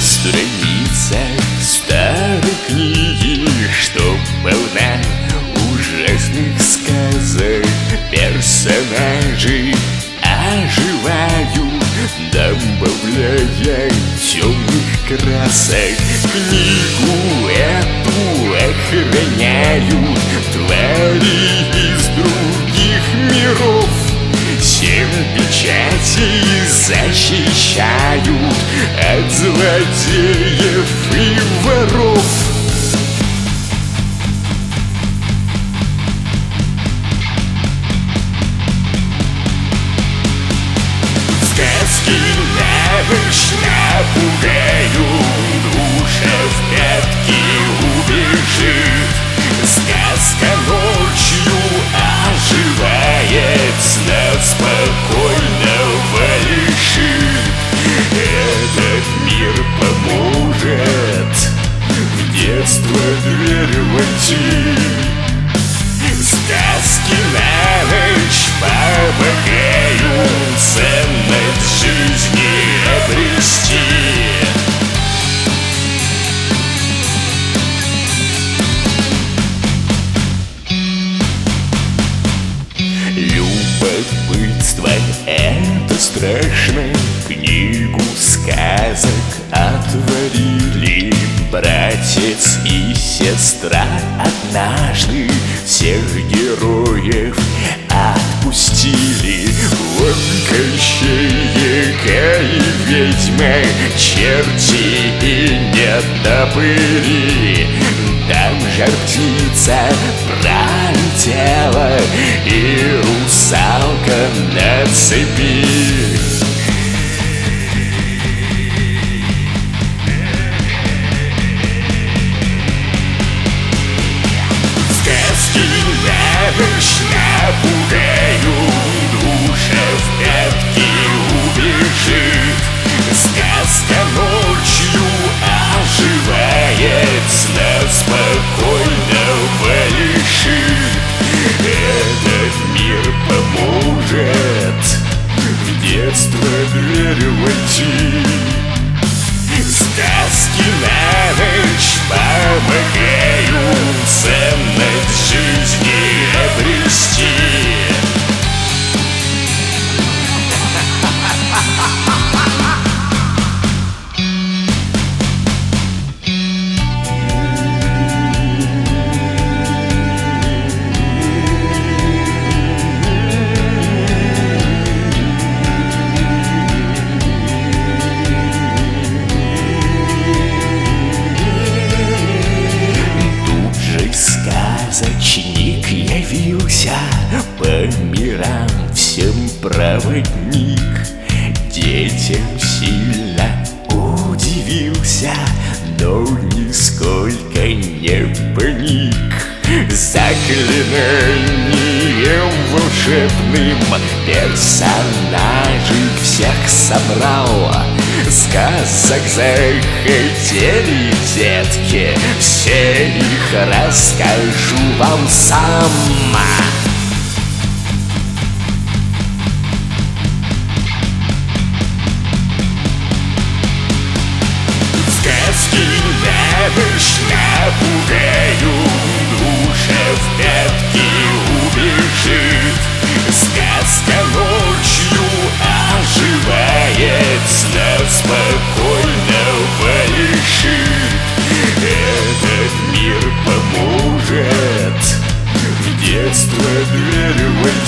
страницах старой книги, что полна ужасных сказок. Персонажи оживают, добавляя темных красок. Книгу эту охраняют твари из других миров. 7 печатей защищают от злодеев и воров. Сказки на ночь напугают, душа в пятки убежит. Сказка ночью оживает, сна спокойного лишит. Этот мир поможет в детство дверь войти. Сказки на ночь помогают ценность жизни обрести. Любопытство — это страшно. Книгу сказок отворили братец и сестра. Однажды всех героев отпустили. Вот Кощея и ведьма, черти и нетопыри. Там жар-птица пролетела и русалка на цепи. Сказки на ночь напугают, душа в пятки убежит. Сказка ночью оживает, сна спокойного лишит. Этот мир поможет в детство дверь войти. Сказки на ночь помогают ценность жизни обрести. Сказочник явился, по мирам всем проводник. Детям сильно удивился, но нисколько не паник. Заклинанием волшебным персонажей всех собрал. Сказок захотели детки, все их расскажу вам сам. Сказки на ночь напугают, душа в пятки убежит. Сказка ночью оживает, сна спокойного лишит. Этот мир поможет в детство дверь войти.